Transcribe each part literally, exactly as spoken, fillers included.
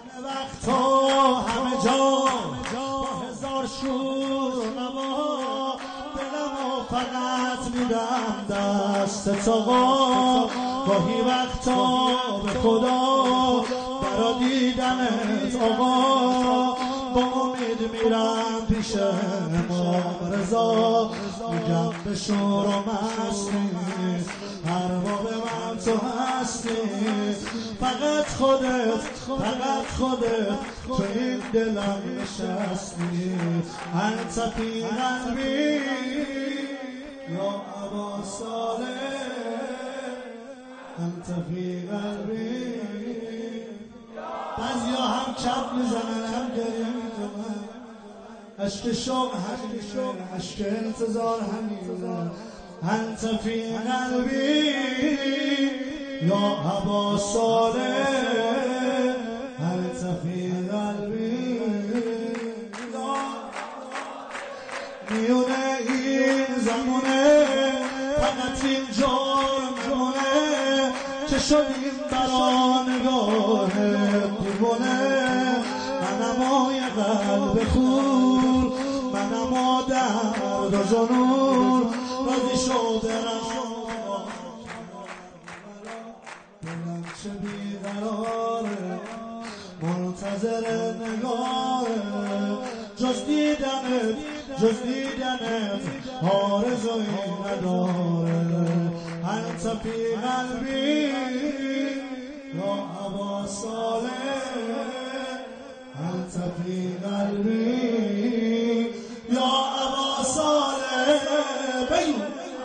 وقتا همه جا با هزار شور و نوا دلمو فقط میدم دست آقا. گاهی وقتا به خدا برا دیدنت آقا با امید میرم پیش امام رضا. میگم به شور و مستی هر موقع من تو هستی. فقط خودت فقط خودت تو این دلم نشستی. انت فی قلبی یا ابا صالح انت فی قلبی. بعضیا هم کف میزنن هم گریه میکنن. عشق شوق همین عشق انتظار همین. انت فی قلبی یا ابا صالح انت فی قلبی. میونه این زمونه فقط این جرمونه که شدیم برا نگاه دیوونه. منم یه قلب خور منم درد و جنون راضی شو برم دلم چه بیقراره منتظر نگاره. جز دیدنت جز دیدنت آرزویی نداره. انت فی قلبی یا ابا صالح انت فی قلبی یا ابا صالح. بگو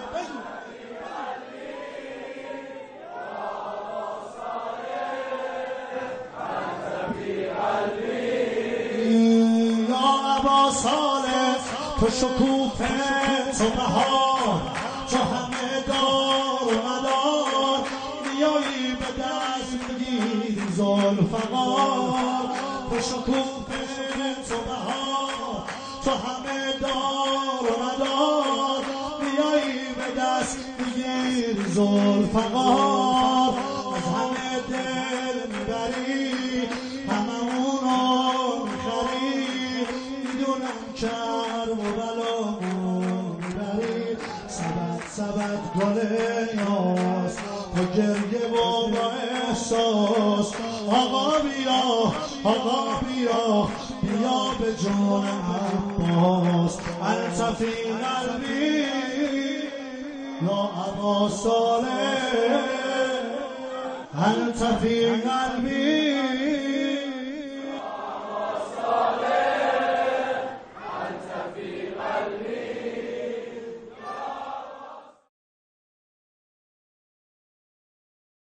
صالح تو شکوفه تو بهار تو همه دار و مدار. میایی به دست میگیری ذوالفقار. تو شکوفه تو بهار تو همه دار و مدار. میایی به دست میگیری ذوالفقار. از همه دل میبری همه اونو میخری. کرم و بلامون میبری. سبت سبت گل یاس با گریه و با احساس. آقا بیا آقا بیا بیا به جون عباس. انت فی قلبی یا ابا صالح انت فی قلبی